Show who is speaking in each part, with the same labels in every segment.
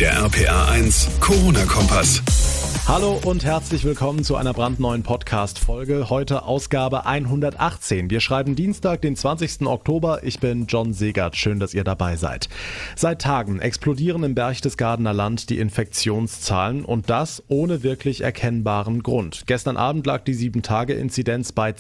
Speaker 1: Der RPA1 Corona-Kompass.
Speaker 2: Hallo und herzlich willkommen zu einer brandneuen Podcast-Folge. Heute Ausgabe 118. Wir schreiben Dienstag, den 20. Oktober. Ich bin John Segert. Schön, dass ihr dabei seid. Seit Tagen explodieren im Berchtesgadener Land die Infektionszahlen und das ohne wirklich erkennbaren Grund. Gestern Abend lag die 7-Tage-Inzidenz bei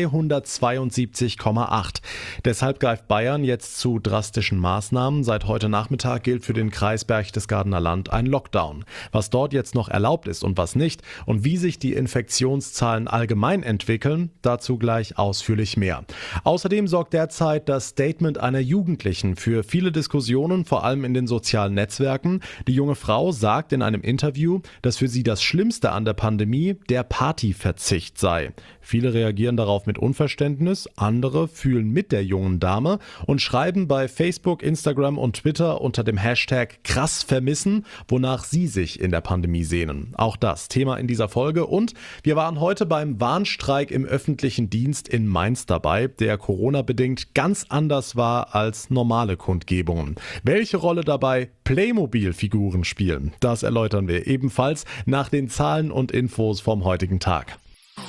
Speaker 2: 272,8. Deshalb greift Bayern jetzt zu drastischen Maßnahmen. Seit heute Nachmittag gilt für den Kreis Berchtesgadener Land ein Lockdown. Was dort jetzt noch erlaubt ist und was nicht und wie sich die Infektionszahlen allgemein entwickeln, dazu gleich ausführlich mehr. Außerdem sorgt derzeit das Statement einer Jugendlichen für viele Diskussionen, vor allem in den sozialen Netzwerken. Die junge Frau sagt in einem Interview, dass für sie das Schlimmste an der Pandemie der Partyverzicht sei. Viele reagieren darauf mit Unverständnis, andere fühlen mit der jungen Dame und schreiben bei Facebook, Instagram und Twitter unter dem Hashtag krass vermissen, wonach sie sich in der Pandemie sehnen. Auch das Thema in dieser Folge und wir waren heute beim Warnstreik im öffentlichen Dienst in Mainz dabei, der Corona-bedingt ganz anders war als normale Kundgebungen. Welche Rolle dabei Playmobil-Figuren spielen, das erläutern wir ebenfalls nach den Zahlen und Infos vom heutigen Tag.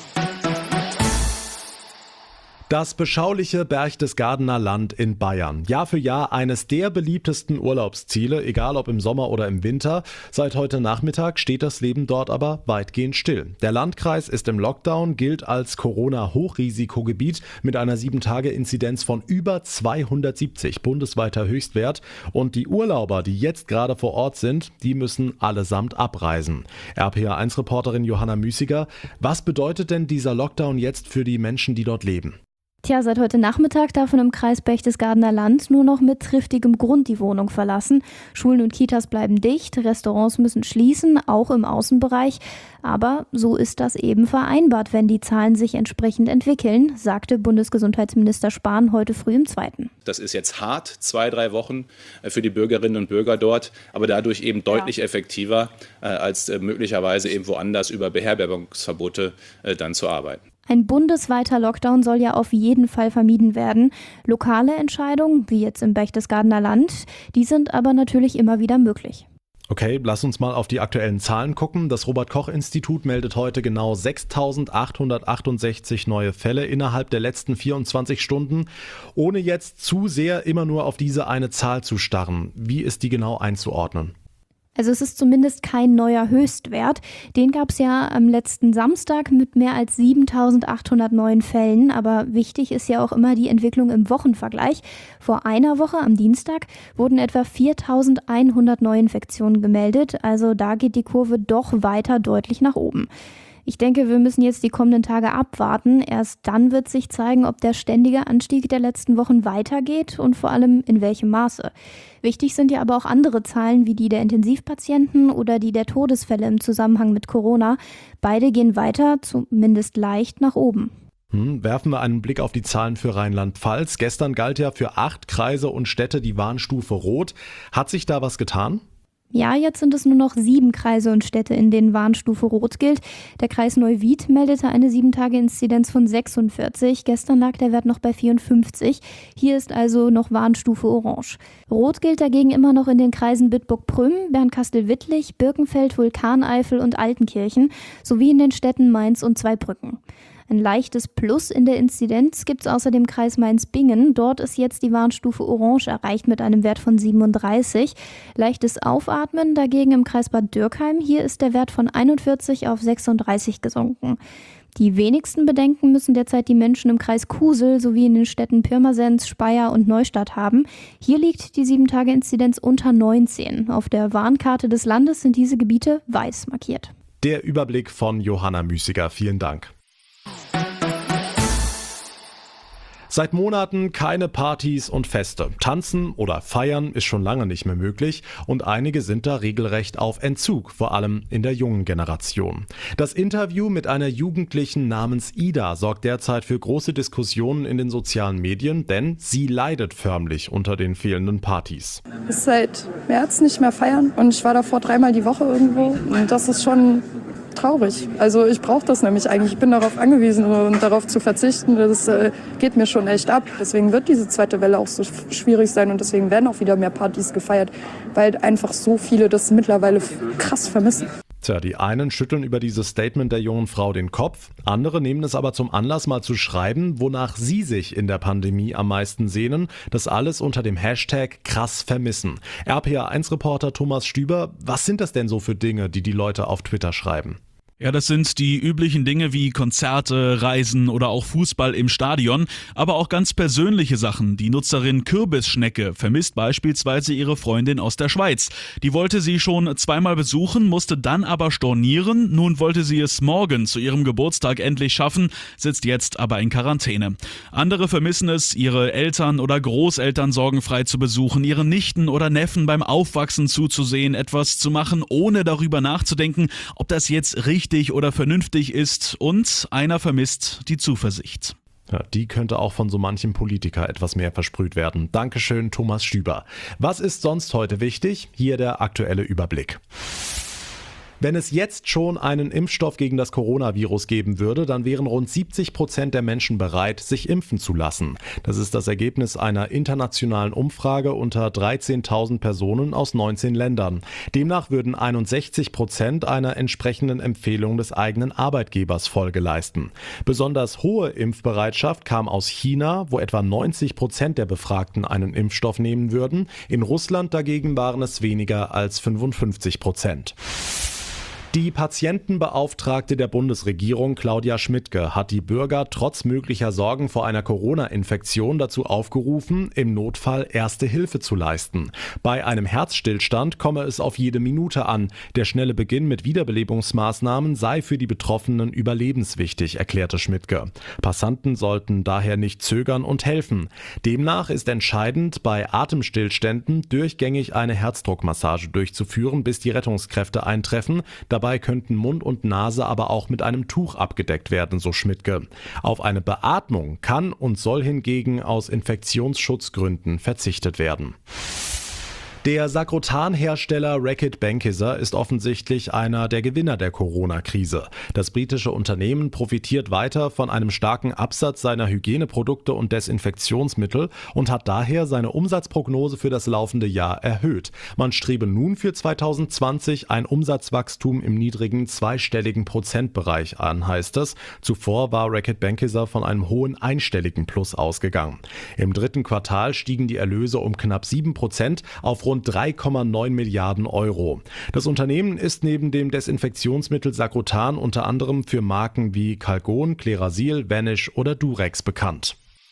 Speaker 2: Das beschauliche Berchtesgadener Land in Bayern. Jahr für Jahr eines der beliebtesten Urlaubsziele, egal ob im Sommer oder im Winter. Seit heute Nachmittag steht das Leben dort aber weitgehend still. Der Landkreis ist im Lockdown, gilt als Corona-Hochrisikogebiet mit einer 7-Tage-Inzidenz von über 270, bundesweiter Höchstwert. Und die Urlauber, die jetzt gerade vor Ort sind, die müssen allesamt abreisen. RPA1-Reporterin Johanna Müßiger, was bedeutet denn dieser Lockdown jetzt für die Menschen, die dort leben?
Speaker 3: Tja, seit heute Nachmittag darf man im Kreis Berchtesgadener Land nur noch mit triftigem Grund die Wohnung verlassen. Schulen und Kitas bleiben dicht, Restaurants müssen schließen, auch im Außenbereich. Aber so ist das eben vereinbart, wenn die Zahlen sich entsprechend entwickeln, sagte Bundesgesundheitsminister Spahn heute früh im Zweiten.
Speaker 4: Das ist jetzt hart, 2-3 Wochen für die Bürgerinnen und Bürger dort, aber dadurch eben deutlich effektiver, als möglicherweise eben woanders über Beherbergungsverbote dann zu arbeiten.
Speaker 3: Ein bundesweiter Lockdown soll ja auf jeden Fall vermieden werden. Lokale Entscheidungen, wie jetzt im Berchtesgadener Land, die sind aber natürlich immer wieder möglich.
Speaker 2: Okay, lass uns mal auf die aktuellen Zahlen gucken. Das Robert-Koch-Institut meldet heute genau 6.868 neue Fälle innerhalb der letzten 24 Stunden, ohne jetzt zu sehr immer nur auf diese eine Zahl zu starren. Wie ist die genau einzuordnen?
Speaker 3: Also es ist zumindest kein neuer Höchstwert. Den gab es ja am letzten Samstag mit mehr als 7.800 neuen Fällen. Aber wichtig ist ja auch immer die Entwicklung im Wochenvergleich. Vor einer Woche am Dienstag wurden etwa 4.100 Neuinfektionen gemeldet. Also da geht die Kurve doch weiter deutlich nach oben. Ich denke, wir müssen jetzt die kommenden Tage abwarten. Erst dann wird sich zeigen, ob der ständige Anstieg der letzten Wochen weitergeht und vor allem in welchem Maße. Wichtig sind ja aber auch andere Zahlen wie die der Intensivpatienten oder die der Todesfälle im Zusammenhang mit Corona. Beide gehen weiter, zumindest leicht nach oben.
Speaker 2: Werfen wir einen Blick auf die Zahlen für Rheinland-Pfalz. Gestern galt ja für 8 Kreise und Städte die Warnstufe Rot. Hat sich da was getan?
Speaker 3: Ja, jetzt sind es nur noch 7 Kreise und Städte, in denen Warnstufe Rot gilt. Der Kreis Neuwied meldete eine 7-Tage-Inzidenz von 46. Gestern lag der Wert noch bei 54. Hier ist also noch Warnstufe Orange. Rot gilt dagegen immer noch in den Kreisen Bitburg-Prüm, Bernkastel-Wittlich, Birkenfeld, Vulkaneifel und Altenkirchen sowie in den Städten Mainz und Zweibrücken. Ein leichtes Plus in der Inzidenz gibt es außerdem im Kreis Mainz-Bingen. Dort ist jetzt die Warnstufe Orange erreicht mit einem Wert von 37. Leichtes Aufatmen dagegen im Kreis Bad Dürkheim. Hier ist der Wert von 41 auf 36 gesunken. Die wenigsten Bedenken müssen derzeit die Menschen im Kreis Kusel sowie in den Städten Pirmasens, Speyer und Neustadt haben. Hier liegt die 7-Tage-Inzidenz unter 19. Auf der Warnkarte des Landes sind diese Gebiete weiß markiert.
Speaker 2: Der Überblick von Johanna Müßiger. Vielen Dank. Seit Monaten keine Partys und Feste. Tanzen oder feiern ist schon lange nicht mehr möglich und einige sind da regelrecht auf Entzug, vor allem in der jungen Generation. Das Interview mit einer Jugendlichen namens Ida sorgt derzeit für große Diskussionen in den sozialen Medien, denn sie leidet förmlich unter den fehlenden Partys.
Speaker 5: Ich seit März nicht mehr feiern und ich war davor 3-mal die Woche irgendwo und das ist schon traurig. Also ich brauche das nämlich eigentlich. Ich bin darauf angewiesen und darauf zu verzichten, das geht mir schon echt ab. Deswegen wird diese zweite Welle auch so schwierig sein und deswegen werden auch wieder mehr Partys gefeiert, weil einfach so viele das mittlerweile krass vermissen.
Speaker 2: Tja, die einen schütteln über dieses Statement der jungen Frau den Kopf, andere nehmen es aber zum Anlass, mal zu schreiben, wonach sie sich in der Pandemie am meisten sehnen. Das alles unter dem Hashtag krass vermissen. RPA1-Reporter Thomas Stüber, was sind das denn so für Dinge, die Leute auf Twitter schreiben?
Speaker 6: Ja, das sind die üblichen Dinge wie Konzerte, Reisen oder auch Fußball im Stadion, aber auch ganz persönliche Sachen. Die Nutzerin Kürbisschnecke vermisst beispielsweise ihre Freundin aus der Schweiz. Die wollte sie schon 2-mal besuchen, musste dann aber stornieren. Nun wollte sie es morgen zu ihrem Geburtstag endlich schaffen, sitzt jetzt aber in Quarantäne. Andere vermissen es, ihre Eltern oder Großeltern sorgenfrei zu besuchen, ihren Nichten oder Neffen beim Aufwachsen zuzusehen, etwas zu machen, ohne darüber nachzudenken, ob das jetzt richtig oder vernünftig ist, und einer vermisst die Zuversicht.
Speaker 2: Ja, die könnte auch von so manchem Politiker etwas mehr versprüht werden. Dankeschön, Thomas Stüber. Was ist sonst heute wichtig? Hier der aktuelle Überblick. Wenn es jetzt schon einen Impfstoff gegen das Coronavirus geben würde, dann wären rund 70% der Menschen bereit, sich impfen zu lassen. Das ist das Ergebnis einer internationalen Umfrage unter 13.000 Personen aus 19 Ländern. Demnach würden 61% einer entsprechenden Empfehlung des eigenen Arbeitgebers Folge leisten. Besonders hohe Impfbereitschaft kam aus China, wo etwa 90% der Befragten einen Impfstoff nehmen würden. In Russland dagegen waren es weniger als 55%. Die Patientenbeauftragte der Bundesregierung, Claudia Schmidtke, hat die Bürger trotz möglicher Sorgen vor einer Corona-Infektion dazu aufgerufen, im Notfall Erste Hilfe zu leisten. Bei einem Herzstillstand komme es auf jede Minute an. Der schnelle Beginn mit Wiederbelebungsmaßnahmen sei für die Betroffenen überlebenswichtig, erklärte Schmidtke. Passanten sollten daher nicht zögern und helfen. Demnach ist entscheidend, bei Atemstillständen durchgängig eine Herzdruckmassage durchzuführen, bis die Rettungskräfte eintreffen. Dabei könnten Mund und Nase aber auch mit einem Tuch abgedeckt werden, so Schmidtke. Auf eine Beatmung kann und soll hingegen aus Infektionsschutzgründen verzichtet werden. Der Sakrotan-Hersteller Reckitt Benckiser ist offensichtlich einer der Gewinner der Corona-Krise. Das britische Unternehmen profitiert weiter von einem starken Absatz seiner Hygieneprodukte und Desinfektionsmittel und hat daher seine Umsatzprognose für das laufende Jahr erhöht. Man strebe nun für 2020 ein Umsatzwachstum im niedrigen zweistelligen Prozentbereich an, heißt es. Zuvor war Reckitt Benckiser von einem hohen einstelligen Plus ausgegangen. Im dritten Quartal stiegen die Erlöse um knapp 7% auf rund 3,9 Milliarden Euro. Das Unternehmen ist neben dem Desinfektionsmittel Sakrotan unter anderem für Marken wie Calgon, Klerasil, Vanish oder Durex bekannt.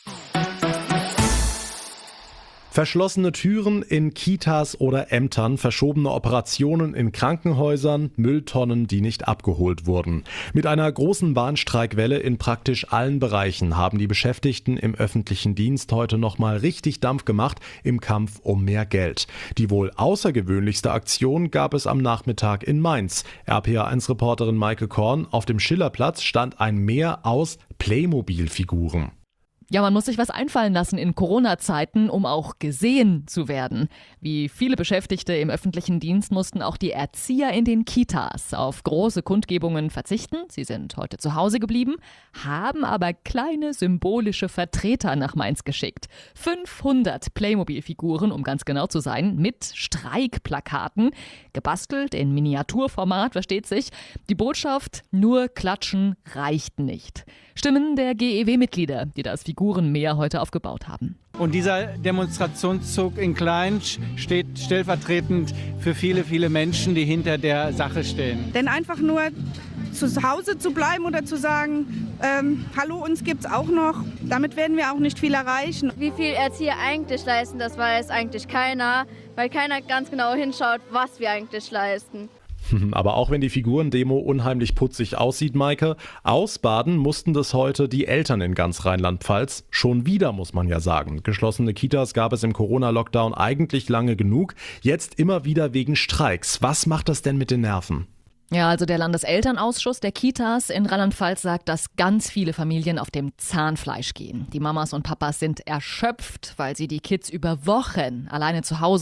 Speaker 2: Verschlossene Türen in Kitas oder Ämtern, verschobene Operationen in Krankenhäusern, Mülltonnen, die nicht abgeholt wurden. Mit einer großen Warnstreikwelle in praktisch allen Bereichen haben die Beschäftigten im öffentlichen Dienst heute nochmal richtig Dampf gemacht im Kampf um mehr Geld. Die wohl außergewöhnlichste Aktion gab es am Nachmittag in Mainz. RPA1-Reporterin Maike Korn: Auf dem Schillerplatz stand ein Meer aus Playmobil-Figuren.
Speaker 7: Ja, man muss sich was einfallen lassen in Corona-Zeiten, um auch gesehen zu werden. Wie viele Beschäftigte im öffentlichen Dienst mussten auch die Erzieher in den Kitas auf große Kundgebungen verzichten. Sie sind heute zu Hause geblieben, haben aber kleine symbolische Vertreter nach Mainz geschickt. 500 Playmobil-Figuren, um ganz genau zu sein, mit Streikplakaten, gebastelt in Miniaturformat, versteht sich. Die Botschaft: nur klatschen reicht nicht. Stimmen der GEW-Mitglieder, die das Figurenmeer heute aufgebaut haben.
Speaker 8: Und dieser Demonstrationszug in Klein steht stellvertretend für viele, viele Menschen, die hinter der Sache stehen.
Speaker 9: Denn einfach nur zu Hause zu bleiben oder zu sagen, hallo, uns gibt's auch noch, damit werden wir auch nicht viel erreichen.
Speaker 10: Wie viel Erzieher eigentlich leisten, das weiß eigentlich keiner, weil keiner ganz genau hinschaut, was wir eigentlich leisten.
Speaker 2: Aber auch wenn die Figurendemo unheimlich putzig aussieht, Maike, ausbaden mussten das heute die Eltern in ganz Rheinland-Pfalz. Schon wieder, muss man ja sagen. Geschlossene Kitas gab es im Corona-Lockdown eigentlich lange genug. Jetzt immer wieder wegen Streiks. Was macht das denn mit den Nerven?
Speaker 7: Ja, also der Landeselternausschuss der Kitas in Rheinland-Pfalz sagt, dass ganz viele Familien auf dem Zahnfleisch gehen. Die Mamas und Papas sind erschöpft, weil sie die Kids über Wochen alleine zu Hause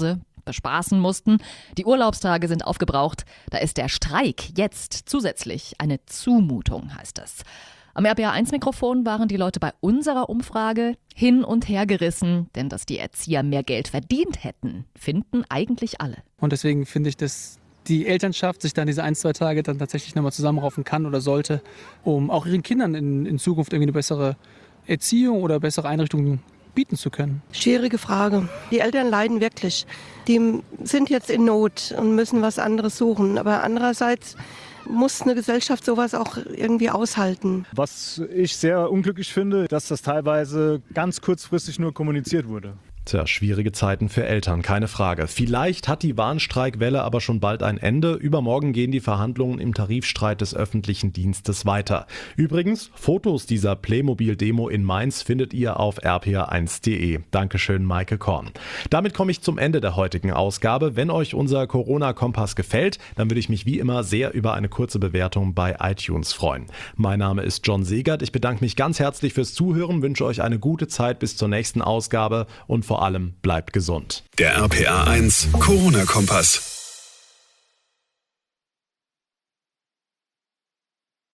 Speaker 7: bespaßen mussten. Die Urlaubstage sind aufgebraucht. Da ist der Streik jetzt zusätzlich eine Zumutung, heißt es. Am RPA1-Mikrofon waren die Leute bei unserer Umfrage hin und her gerissen, denn dass die Erzieher mehr Geld verdient hätten, finden eigentlich alle.
Speaker 11: Und deswegen finde ich, dass die Elternschaft sich dann diese 1-2 Tage dann tatsächlich nochmal zusammenraufen kann oder sollte, um auch ihren Kindern in Zukunft irgendwie eine bessere Erziehung oder bessere Einrichtungen bieten zu können.
Speaker 12: Schwierige Frage. Die Eltern leiden wirklich. Die sind jetzt in Not und müssen was anderes suchen. Aber andererseits muss eine Gesellschaft sowas auch irgendwie aushalten.
Speaker 13: Was ich sehr unglücklich finde, dass das teilweise ganz kurzfristig nur kommuniziert wurde.
Speaker 2: Tja, schwierige Zeiten für Eltern, keine Frage. Vielleicht hat die Warnstreikwelle aber schon bald ein Ende. Übermorgen gehen die Verhandlungen im Tarifstreit des öffentlichen Dienstes weiter. Übrigens, Fotos dieser Playmobil-Demo in Mainz findet ihr auf rpa1.de. Dankeschön, Maike Korn. Damit komme ich zum Ende der heutigen Ausgabe. Wenn euch unser Corona-Kompass gefällt, dann würde ich mich wie immer sehr über eine kurze Bewertung bei iTunes freuen. Mein Name ist John Segert. Ich bedanke mich ganz herzlich fürs Zuhören, wünsche euch eine gute Zeit bis zur nächsten Ausgabe und vor allem bleibt gesund.
Speaker 1: Der RPA1 Corona-Kompass.